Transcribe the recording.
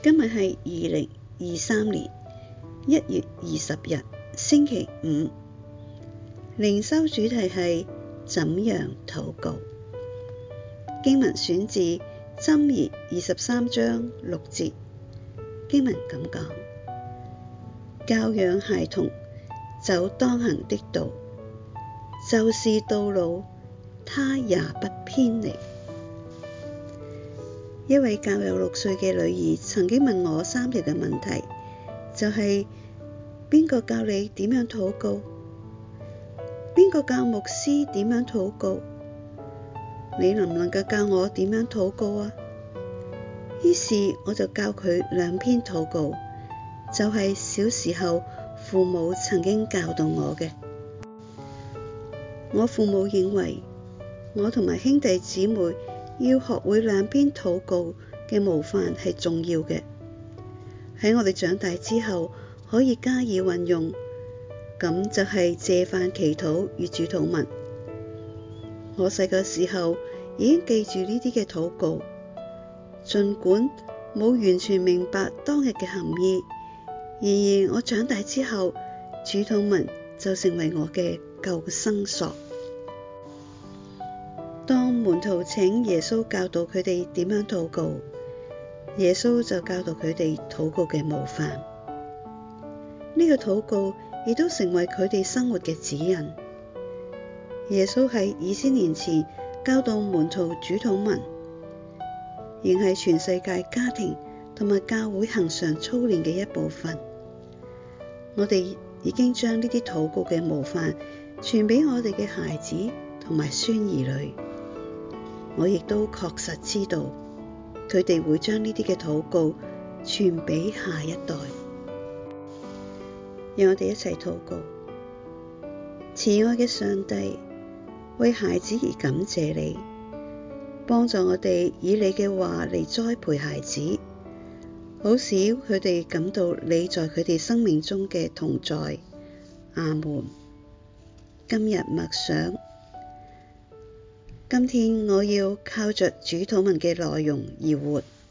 今日係2023年1月20日，星期五。靈修主題係怎樣禱告。經文選自箴言23章6節。經文咁講：教養孩童走當行的道，就是道路，他也不偏離。一位教友6歲嘅女兒曾經問我3條嘅問題，就係邊個教你點樣禱告？邊個教牧師點樣禱告？你能唔能夠教我點樣禱告啊？於是我就教佢2篇禱告，就係小時候父母曾經教導我嘅。我父母認為我同埋兄弟姊妹要學會2篇禱告嘅模範係重要嘅，喺我哋長大之後可以加以運用。咁就係謝飯祈禱與主禱文。我細個時候已經記住呢啲嘅禱告，儘管冇完全明白當日嘅含義，然而我長大之後，主禱文就成為我嘅救生索。當門徒請耶穌教導佢哋點樣禱告，耶穌就教導佢哋禱告嘅模範。呢個禱告亦都成為佢哋生活嘅指引。耶穌喺2000年前教導門徒主禱文，仍係全世界家庭同埋教會恆常操練嘅一部分。我哋已經將呢啲禱告嘅模範傳俾我哋嘅孩子同埋孫兒女。我亦都確實知道，佢哋會將呢啲嘅禱告傳俾下一代。讓我哋一齊禱告。慈愛嘅上帝，為孩子而感謝你，幫助我哋以你嘅話嚟栽培孩子，好使佢哋感到你在佢哋生命中嘅同在。阿們。今日默想，今天我要靠着主禱文嘅內容而活。